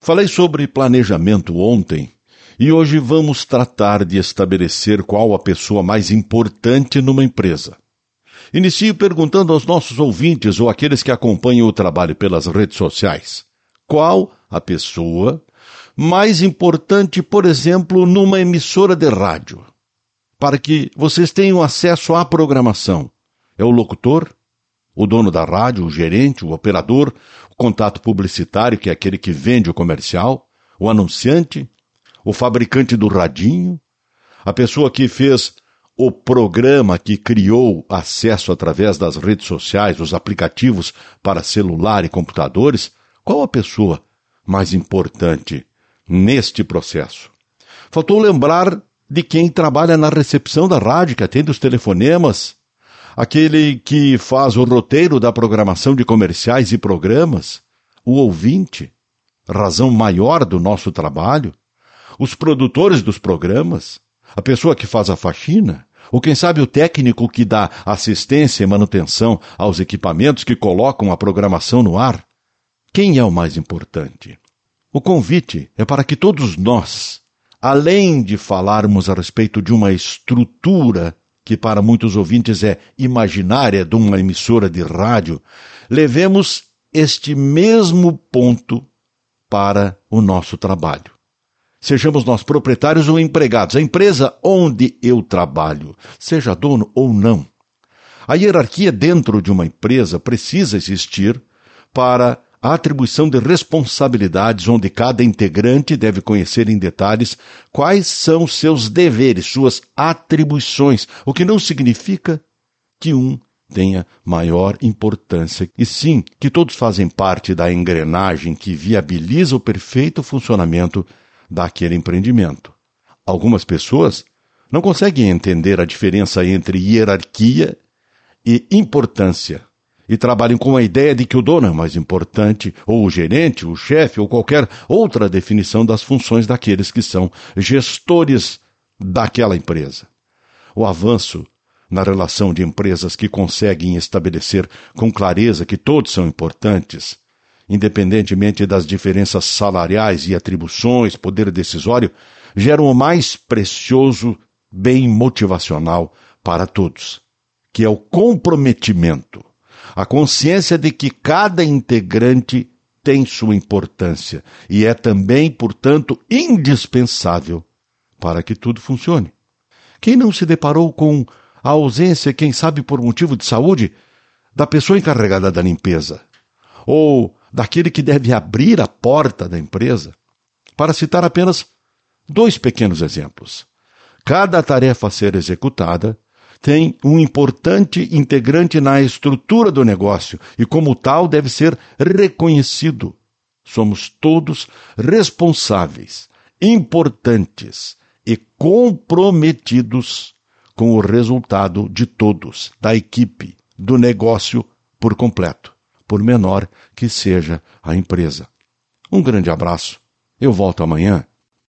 Falei sobre planejamento ontem e hoje vamos tratar de estabelecer qual a pessoa mais importante numa empresa. Inicio perguntando aos nossos ouvintes ou aqueles que acompanham o trabalho pelas redes sociais: qual a pessoa mais importante, por exemplo, numa emissora de rádio? Para que vocês tenham acesso à programação. É o locutor? O dono da rádio, o gerente, o operador, o contato publicitário, que é aquele que vende o comercial, o anunciante, o fabricante do radinho, a pessoa que fez o programa, que criou acesso através das redes sociais, os aplicativos para celular e computadores. Qual a pessoa mais importante neste processo? Faltou lembrar de quem trabalha na recepção da rádio, que atende os telefonemas, aquele que faz o roteiro da programação de comerciais e programas, o ouvinte, razão maior do nosso trabalho, os produtores dos programas, a pessoa que faz a faxina, ou quem sabe o técnico que dá assistência e manutenção aos equipamentos que colocam a programação no ar. Quem é o mais importante? O convite é para que todos nós, além de falarmos a respeito de uma estrutura que para muitos ouvintes é imaginária de uma emissora de rádio, levemos este mesmo ponto para o nosso trabalho. Sejamos nós proprietários ou empregados, a empresa onde eu trabalho, seja dono ou não. A hierarquia dentro de uma empresa precisa existir para a atribuição de responsabilidades, onde cada integrante deve conhecer em detalhes quais são seus deveres, suas atribuições, o que não significa que um tenha maior importância, e sim que todos fazem parte da engrenagem que viabiliza o perfeito funcionamento daquele empreendimento. Algumas pessoas não conseguem entender a diferença entre hierarquia e importância, e trabalham com a ideia de que o dono é mais importante, ou o gerente, o chefe, ou qualquer outra definição das funções daqueles que são gestores daquela empresa. O avanço na relação de empresas que conseguem estabelecer com clareza que todos são importantes, independentemente das diferenças salariais e atribuições, poder decisório, gera o mais precioso bem motivacional para todos, que é o comprometimento. A consciência de que cada integrante tem sua importância e é também, portanto, indispensável para que tudo funcione. Quem não se deparou com a ausência, quem sabe por motivo de saúde, da pessoa encarregada da limpeza, ou daquele que deve abrir a porta da empresa? Para citar apenas 2 pequenos exemplos. Cada tarefa a ser executada tem um importante integrante na estrutura do negócio e, como tal, deve ser reconhecido. Somos todos responsáveis, importantes e comprometidos com o resultado de todos, da equipe, do negócio por completo, por menor que seja a empresa. Um grande abraço. Eu volto amanhã